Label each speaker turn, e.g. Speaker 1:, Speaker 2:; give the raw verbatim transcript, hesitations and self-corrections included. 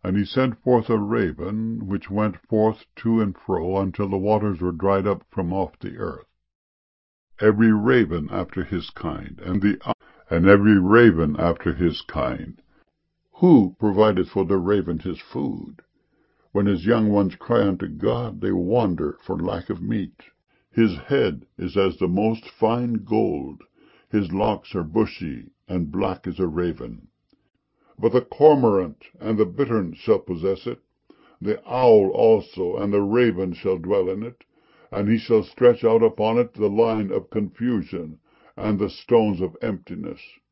Speaker 1: And he sent forth a raven, which went forth to and fro, until the waters were dried up from off the earth. Every raven after his kind, and the and every raven after his kind. Who provideth for the raven his food? When his young ones cry unto God, they wander for lack of meat. His head is as the most fine gold, his locks are bushy, and black as a raven. But the cormorant and the bittern shall possess it, the owl also and the raven shall dwell in it, and he shall stretch out upon it the line of confusion, and the stones of emptiness.